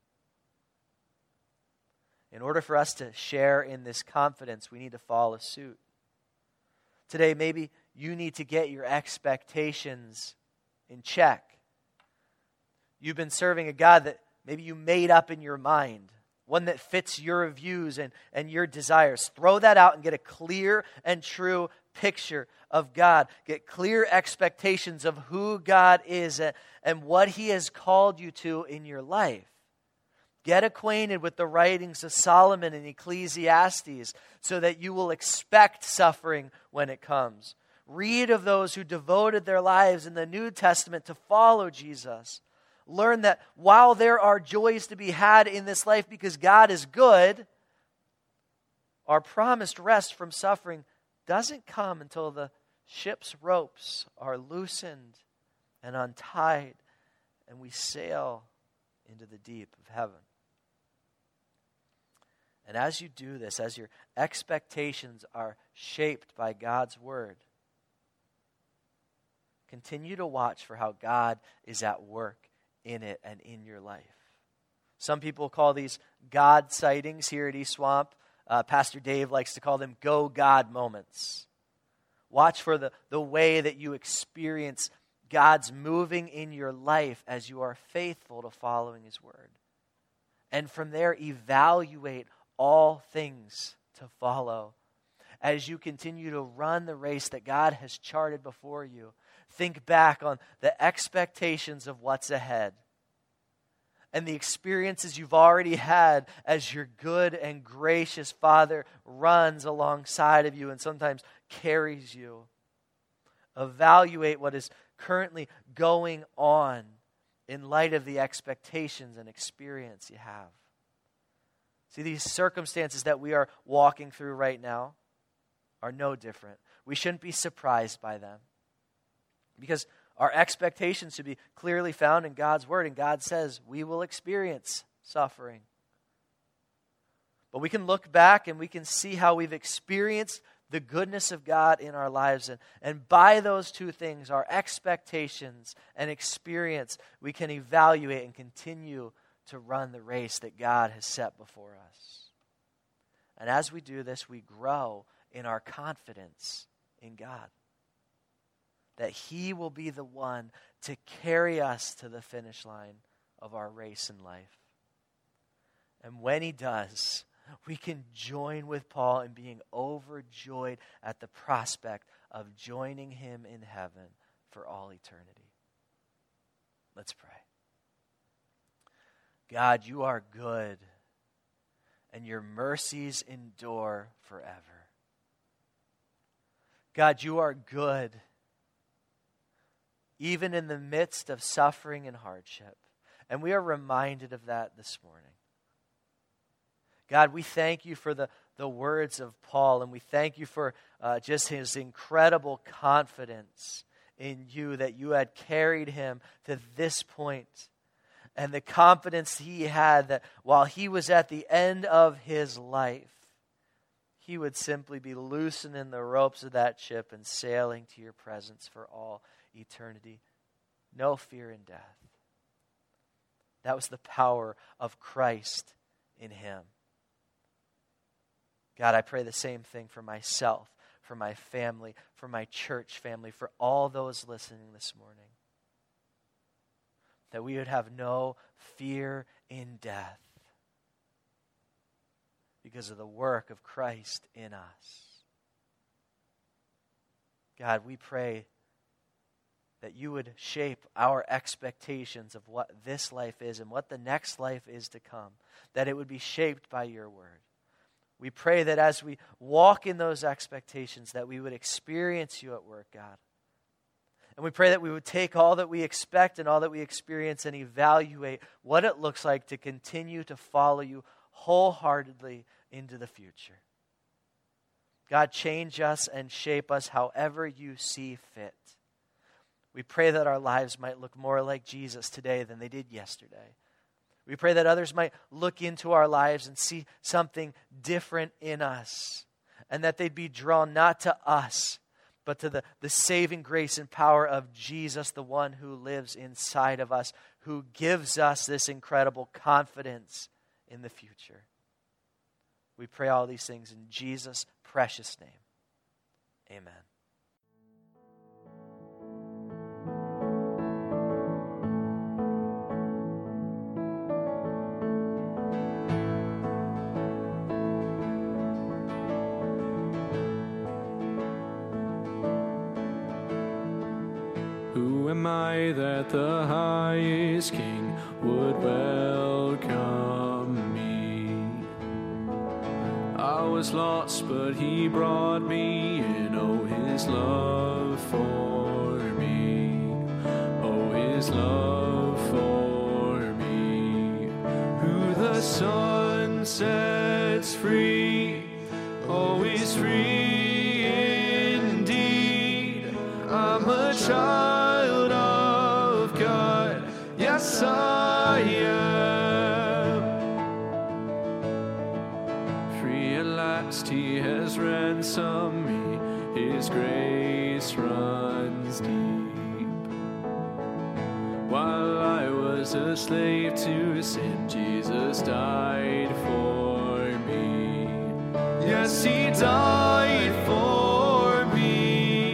In order for us to share in this confidence, we need to follow suit. Today, maybe you need to get your expectations in check. You've been serving a God that maybe you made up in your mind, one that fits your views and, and your desires. Throw that out and get a clear and true picture of God. Get clear expectations of who God is and, and what he has called you to in your life. Get acquainted with the writings of Solomon and Ecclesiastes so that you will expect suffering when it comes. Read of those who devoted their lives in the New Testament to follow Jesus. Learn that while there are joys to be had in this life because God is good, our promised rest from suffering doesn't come until the ship's ropes are loosened and untied and we sail into the deep of heaven. And as you do this, as your expectations are shaped by God's word, continue to watch for how God is at work in it and in your life. Some people call these God sightings here at East Swamp. Uh, Pastor Dave likes to call them go God moments. Watch for the, the way that you experience God's moving in your life as you are faithful to following His word. And from there, evaluate all things to follow. As you continue to run the race that God has charted before you, think back on the expectations of what's ahead and the experiences you've already had as your good and gracious Father runs alongside of you and sometimes carries you. Evaluate what is currently going on in light of the expectations and experience you have. See, these circumstances that we are walking through right now are no different. We shouldn't be surprised by them because our expectations should be clearly found in God's word, and God says we will experience suffering. But we can look back and we can see how we've experienced the goodness of God in our lives. And, and by those two things, our expectations and experience, we can evaluate and continue to run the race that God has set before us. And as we do this, we grow in our confidence in God. That He will be the one to carry us to the finish line of our race in life. And when He does, we can join with Paul in being overjoyed at the prospect of joining Him in heaven for all eternity. Let's pray. God, You are good, and Your mercies endure forever. God, You are good, even in the midst of suffering and hardship. And we are reminded of that this morning. God, we thank You for the, the words of Paul, and we thank You for uh, just his incredible confidence in You, that You had carried him to this point, and the confidence he had that while he was at the end of his life, he would simply be loosening the ropes of that ship and sailing to Your presence for all eternity. No fear in death. That was the power of Christ in him. God, I pray the same thing for myself, for my family, for my church family, for all those listening this morning. That we would have no fear in death because of the work of Christ in us. God, we pray that You would shape our expectations of what this life is and what the next life is to come, that it would be shaped by Your word. We pray that as we walk in those expectations, that we would experience You at work, God. And we pray that we would take all that we expect and all that we experience and evaluate what it looks like to continue to follow You wholeheartedly into the future. God, change us and shape us however You see fit. We pray that our lives might look more like Jesus today than they did yesterday. We pray that others might look into our lives and see something different in us, and that they'd be drawn not to us, but to the, the saving grace and power of Jesus, the one who lives inside of us, who gives us this incredible confidence in the future. We pray all these things in Jesus' precious name. Amen. Who am I that the highest King would welcome me? I was lost, but He brought me in. Oh, His love for me. Oh, His love for me. Who the Son sets free, oh, is free indeed. I'm a child. Yes, I am. Free at last, He has ransomed me. His grace runs deep. While I was a slave to sin, Jesus died for me. Yes, He died for me.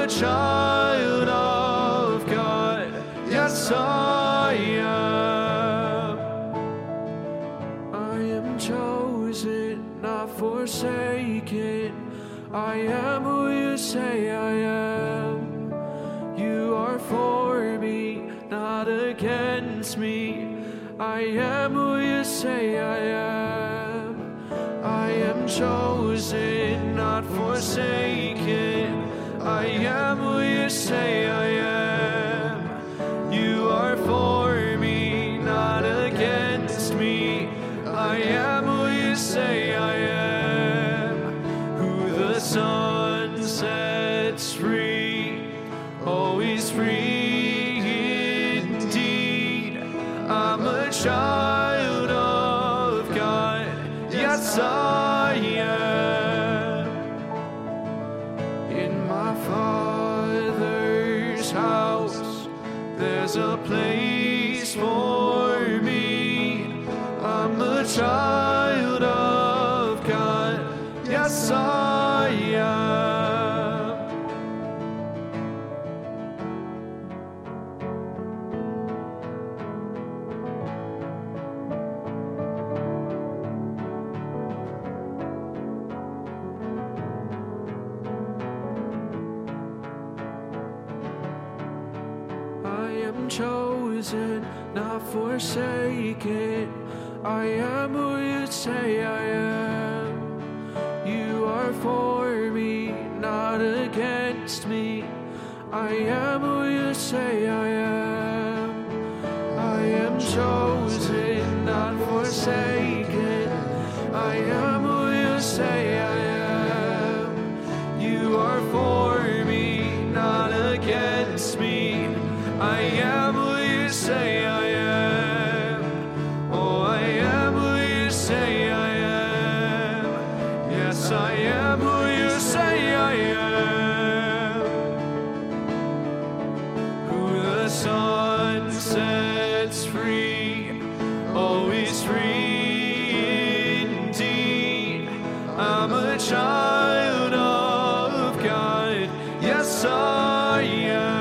child of God. Yes, I am. I am chosen, not forsaken. I am who you say I am. You are for me, not against me. I am who you say I am. I am chosen, not forsaken. I am who you say I am. You are for me, not against me. I am who you say I am. Who the Son sets free, always free indeed. I'm a child of God. Yes, I am. In my Father's house, there's a place for me. I'm a child of God. Yes, I am. Chosen, not forsaken. I am who you say I am. You are for me, not against me. I am who you say I am. I am chosen, not forsaken. I am who you say I am. You are for me, not against me. I am who you say I am. Oh, I am who you say I am. Yes, I am who you say I am. Who the Son sets free, always free indeed. I'm a child of God. Yes, I am.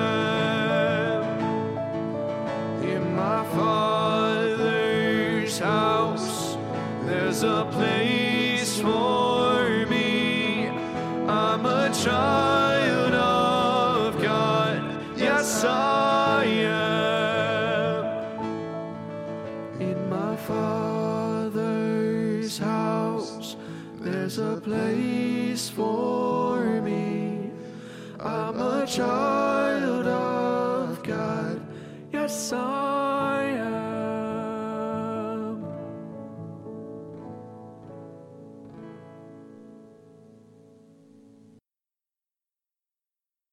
There's a place for me. I'm a child of God. Yes, I am. In my Father's house, there's a place for me. I'm a child of God. Yes, I am.